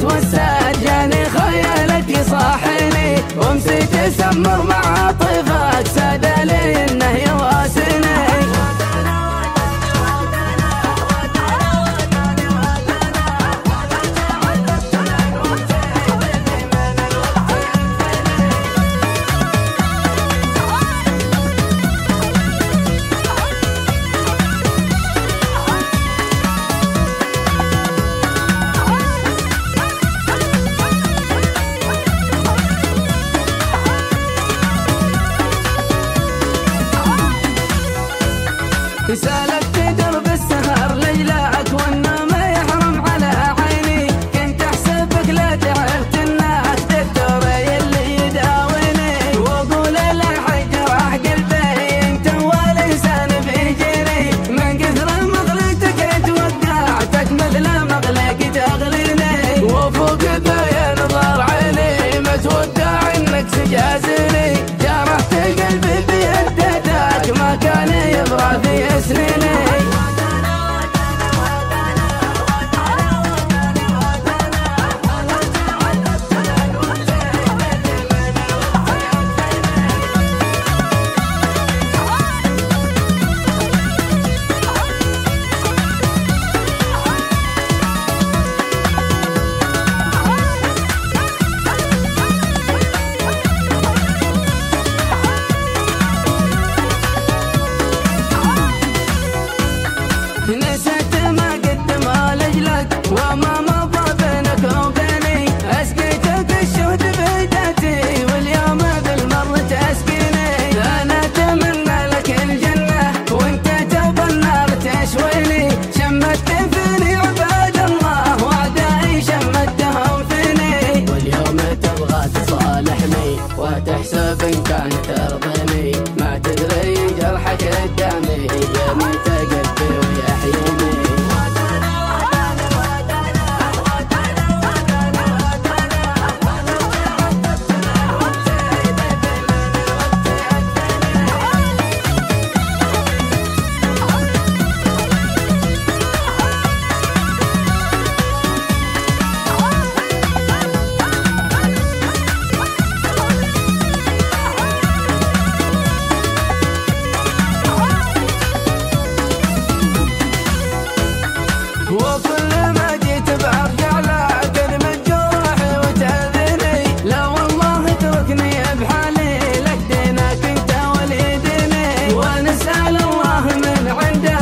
والساد جاني خيالك يصاحني ومسيت اسمر مع طيفك ساد لي انه يواسني. سالكت درب السهر ليلك والنوم يحرم على عيني كنت احسبك لا تعرفت انك دكتور اللي يداويني واقول الحج راح قلبي انت اول انسان بيجيني من كثر مغلقتك توقعتك مثل مغلق تغليني وفوق ذا نظر عيني متودع انك تجازني جرحت قلبي بيدتك ما كان يبغى في سنيني. نسيت ما قدم لجلك وما مضى بينك وبيني اسقيتك الشهد بيدتي واليوم بالمر تسقيني انا اتمنى لك الجنه وانت تبى النار تشويني شمت فيني عباد الله واعدائي شمتهم فيني واليوم تبغى تصالحني وتحسب ان كانت ترضيني ما تدري جرحك قدامي يا ميت قلبي ويحييني. وكل ما جيت برجع لك من جروحي وتأذيني لا والله اتركني بحالي لك دينك انت وليدني ونسأل الله من عنده